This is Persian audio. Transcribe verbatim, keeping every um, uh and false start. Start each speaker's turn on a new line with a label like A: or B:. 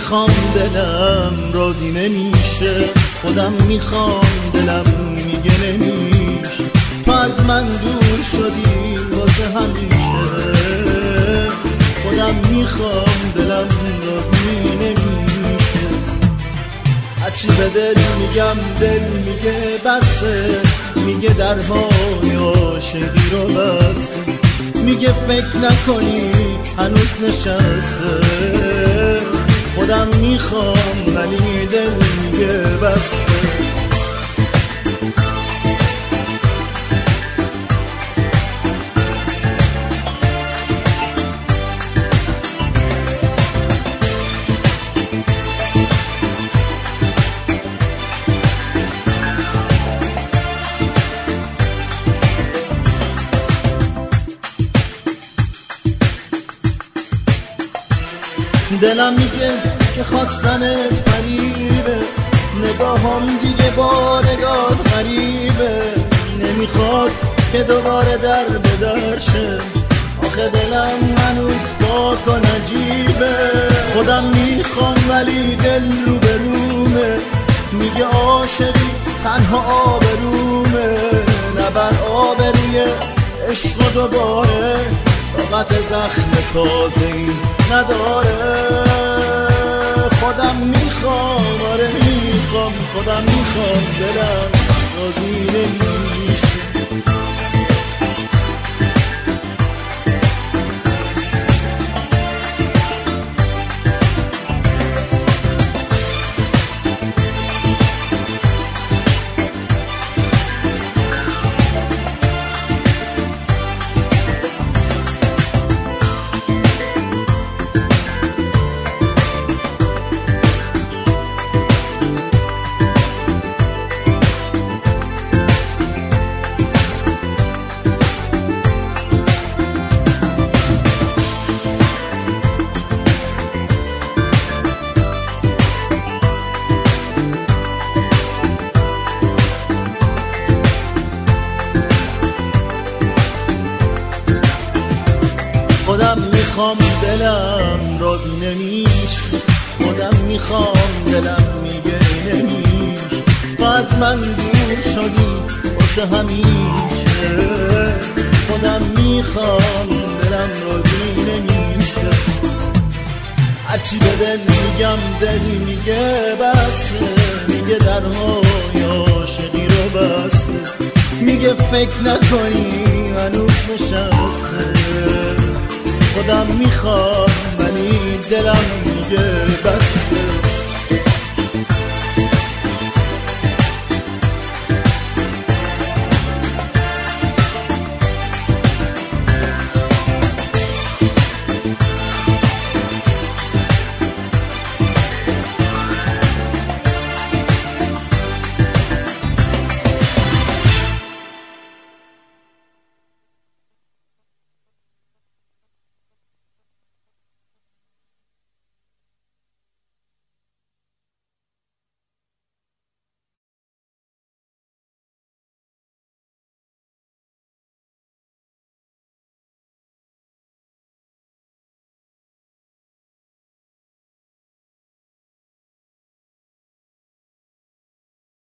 A: میخوام دلم راضی نمیشه، خودم میخوام دلم میگه نمیشه. تو از من دور شدی واسه همیشه، خودم میخوام دلم راضی نمیشه. هرچی به دل میگم دل میگه بسه، میگه درهای عاشقی رو بسته، میگه فکر نکنی هنوز نشسته. خودم میخوام ولی دل میگه بسته. دلم میگه که خواستنت فریبه، نگاهم دیگه با نگات غریبه، نمیخواد که دوباره در به در شه. آخه دلم هنوز پاک و نجیبه. خودم میخوام ولی دل رو برومه، میگه عاشقی تنها آبرومه. نبر آبروی عشق و دوباره، طاقت زخم تازه‌ای نداره. خودم میخوام، آره میخوام، خودم میخوام دلم راضی نمیشه. خودم میخوام دلم راضی نمیشه، خودم میخوام دلم میگه نمیشه. تو از من دور شدی واسه همیشه، خودم میخوام دلم راضی نمیشه. هرچی به دل میگم دل میگه بسه، میگه درهای عاشقی رو بسته، میگه فکر نکنی هنوز نشسته. خودم میخوام ولی دلم میگه بسته.